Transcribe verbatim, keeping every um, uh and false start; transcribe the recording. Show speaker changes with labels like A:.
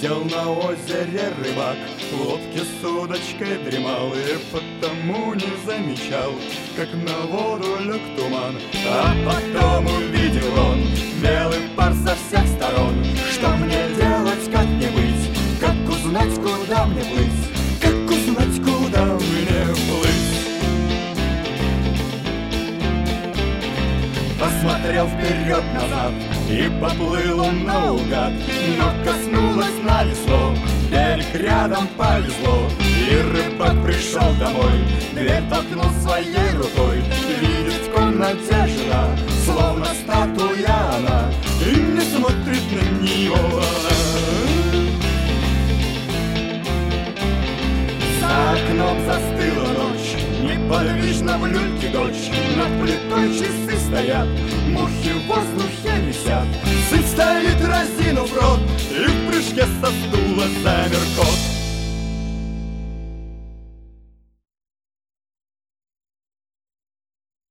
A: Сидел на озере рыбак, в лодке с удочкой дремал, и потому не замечал, как на воду лег туман. А потом увидел он белый пар со всех сторон. Что мне делать, как мне быть, как узнать, куда мне плыть, как узнать, куда мне плыть? Посмотрел вперед-назад, и поплыл он наугад, но коснулось на весло, берег рядом повезло. И рыбак пришел домой, дверь толкнул своей рукой. Видит в комнате жена, словно статуя она, и не смотрит на нее она. За окном застыла ночь, неподвижно в люльке дочь. Над плитой часы стоят, мухи в воздухе висят. Сын стоит, разинув рот, и в прыжке со стула замер кот.